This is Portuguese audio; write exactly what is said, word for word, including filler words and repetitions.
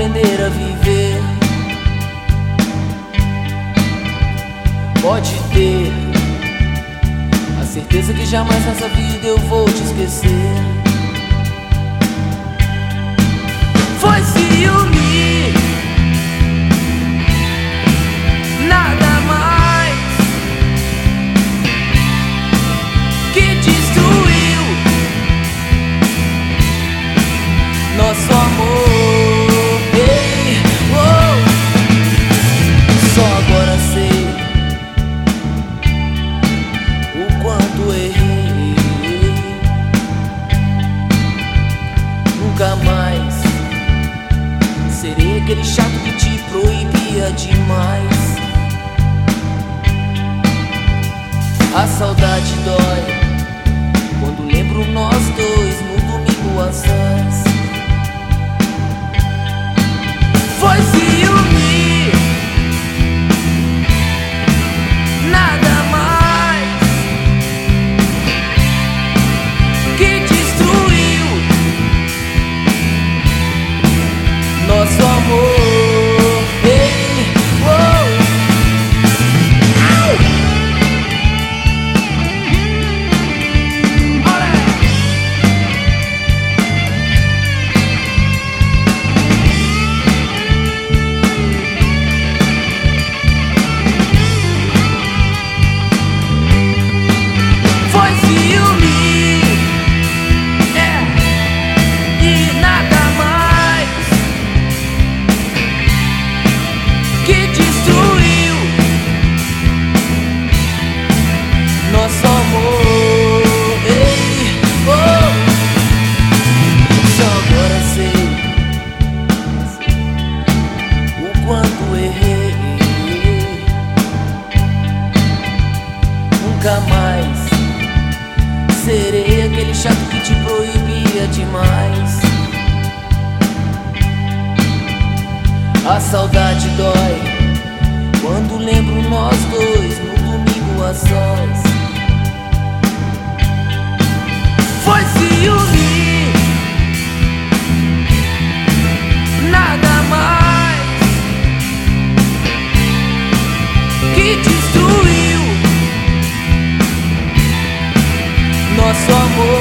aprender a viver. Pode ter a certeza que jamais nessa vida eu vou te esquecer. Foi ciúme, nada mais, que destruiu nosso amor. Ei, oh. Só agora sei o quanto errei. Nunca mais serei aquele chato que te proibia demais. A saudade dói quando lembro nós dois no domingo às sós. Foi ciúme, nada mais, que destruiu nosso amor. Ei, oh. Nosso amor, ei, oh. Só agora sei o quanto errei. Nunca mais serei aquele chato que te proibia demais. A saudade dói quando lembro nós dois no domingo às sós. Foi ciúme, nada mais, que destruiu nosso amor.